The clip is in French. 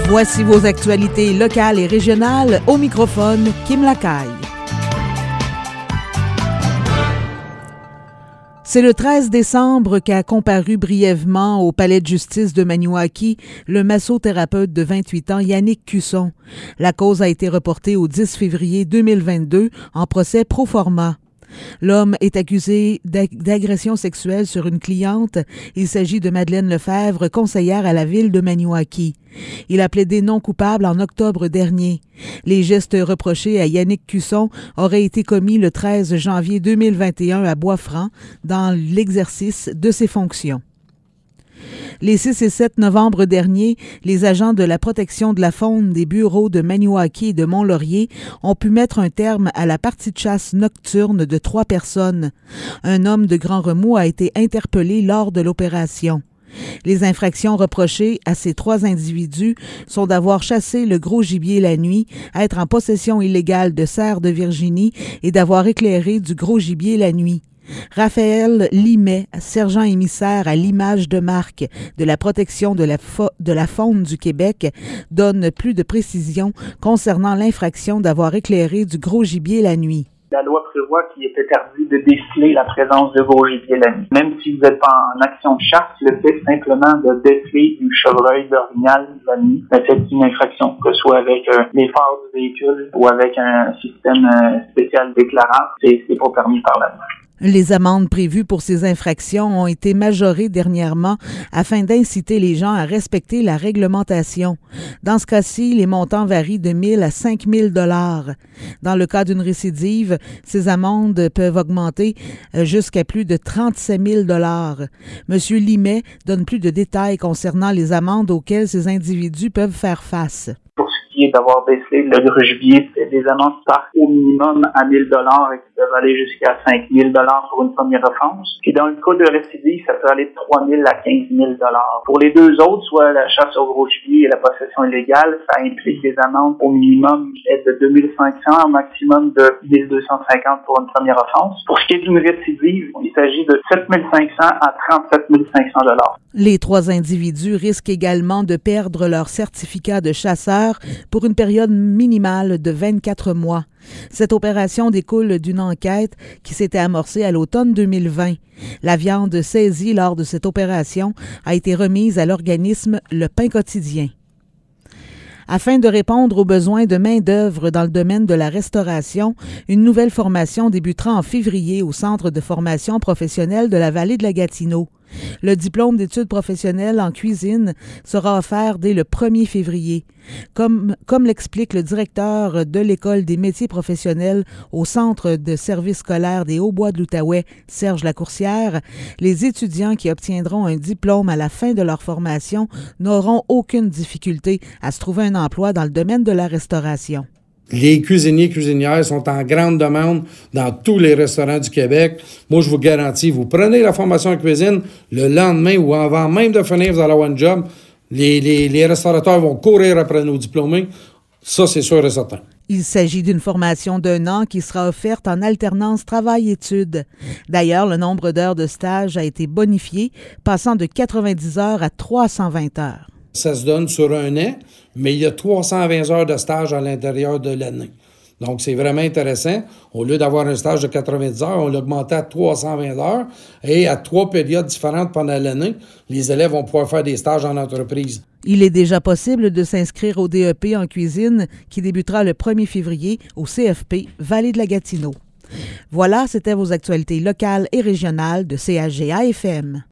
Voici vos actualités locales et régionales. Au microphone, Kim Lacaille. C'est le 13 décembre qu'a comparu brièvement au palais de justice de Maniwaki le massothérapeute de 28 ans Yannick Cusson. La cause a été reportée au 10 février 2022 en procès pro forma. L'homme est accusé d'agression sexuelle sur une cliente. Il s'agit de Madeleine Lefebvre, conseillère à la ville de Maniwaki. Il a plaidé non coupable en octobre dernier. Les gestes reprochés à Yannick Cusson auraient été commis le 13 janvier 2021 à Bois-Franc dans l'exercice de ses fonctions. Les 6 et 7 novembre dernier, les agents de la protection de la faune des bureaux de Maniwaki et de Mont-Laurier ont pu mettre un terme à la partie de chasse nocturne de 3 personnes. Un homme de grand remous a été interpellé lors de l'opération. Les infractions reprochées à ces 3 individus sont d'avoir chassé le gros gibier la nuit, être en possession illégale de cerfs de Virginie et d'avoir éclairé du gros gibier la nuit. Raphaël Limet, sergent émissaire à l'image de marque de la protection de la faune du Québec, donne plus de précisions concernant l'infraction d'avoir éclairé du gros gibier la nuit. La loi prévoit qu'il est interdit de déceler la présence de gros gibier la nuit. Même si vous n'êtes pas en action de chasse, le fait simplement de déceler du chevreuil d'orignal la nuit, c'est une infraction, que ce soit avec les phares du véhicule ou avec un système spécial d'éclairage, c'est pas permis par la loi. Les amendes prévues pour ces infractions ont été majorées dernièrement afin d'inciter les gens à respecter la réglementation. Dans ce cas-ci, les montants varient de 1 000 à 5 000 $. Dans le cas d'une récidive, ces amendes peuvent augmenter jusqu'à plus de 37 000 $. Monsieur Limet donne plus de détails concernant les amendes auxquelles ces individus peuvent faire face. Qui est d'avoir décelé le gros gibier, c'est des amendes qui partent au minimum à 1 000 $ et qui peuvent aller jusqu'à 5 000 $ pour une première offense. Puis dans le cas de récidive, ça peut aller de 3 000 à 15 000 $. Pour les deux autres, soit la chasse au gros gibier et la possession illégale, ça implique des amendes au minimum de 2 500, au maximum de 1 250 pour une première offense. Pour ce qui est d'une récidive, il s'agit de 7 500 à 37 500 $. Les 3 individus risquent également de perdre leur certificat de chasseur pour une période minimale de 24 mois. Cette opération découle d'une enquête qui s'était amorcée à l'automne 2020. La viande saisie lors de cette opération a été remise à l'organisme Le Pain Quotidien. Afin de répondre aux besoins de main-d'œuvre dans le domaine de la restauration, une nouvelle formation débutera en février au Centre de formation professionnelle de la Vallée de la Gatineau. Le diplôme d'études professionnelles en cuisine sera offert dès le 1er février. Comme l'explique le directeur de l'École des métiers professionnels au Centre de services scolaires des Hauts-Bois de l'Outaouais, Serge Lacourcière, les étudiants qui obtiendront un diplôme à la fin de leur formation n'auront aucune difficulté à se trouver un emploi dans le domaine de la restauration. Les cuisiniers et cuisinières sont en grande demande dans tous les restaurants du Québec. Moi, je vous garantis, vous prenez la formation en cuisine, le lendemain ou avant même de finir, vous allez avoir un job. Les restaurateurs vont courir après nos diplômés. Ça, c'est sûr et certain. Il s'agit d'une formation d'1 an qui sera offerte en alternance travail-études. D'ailleurs, le nombre d'heures de stage a été bonifié, passant de 90 heures à 320 heures. Ça se donne sur 1 an, mais il y a 320 heures de stage à l'intérieur de l'année. Donc, c'est vraiment intéressant. Au lieu d'avoir un stage de 90 heures, on l'augmentait à 320 heures. Et à 3 périodes différentes pendant l'année, les élèves vont pouvoir faire des stages en entreprise. Il est déjà possible de s'inscrire au DEP en cuisine qui débutera le 1er février au CFP Vallée de la Gatineau. Voilà, c'était vos actualités locales et régionales de CHGA FM.